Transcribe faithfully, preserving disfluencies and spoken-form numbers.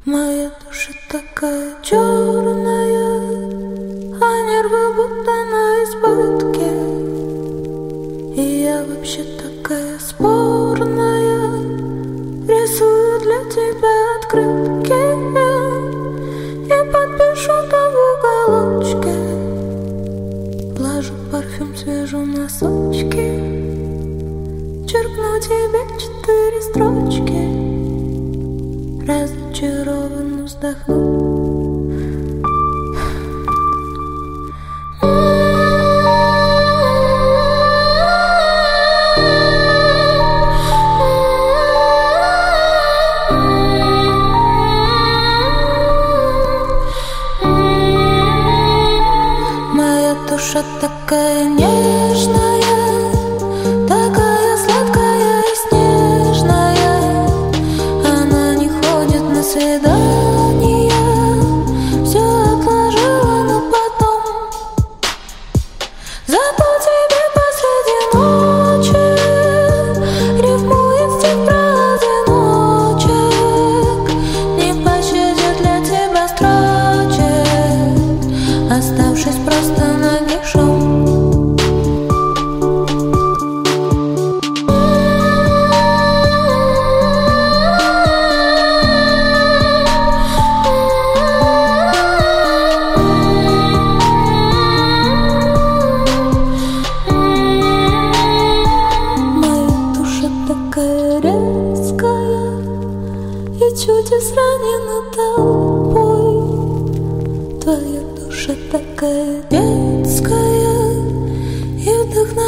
Моя душа такая черная, а нервы будто на избытке. И я вообще такая спорная, рисую для тебя открытки и подпишу там в уголочке. Вложу парфюм, свяжу носочки, черкну тебе четыре строчки. Разочарованно вздохну. Моя душа такая нежная, такая сладкая и снежная. Она не ходит на свидания, все отложила на потом. Зато тебе посреди ночи рифмует стих про одиночек, не пощадит для тебя строчек, оставшись просто нагишом. Такая резкая и чуть изранена толпой. Твоя душа такая детская и вдохновенная.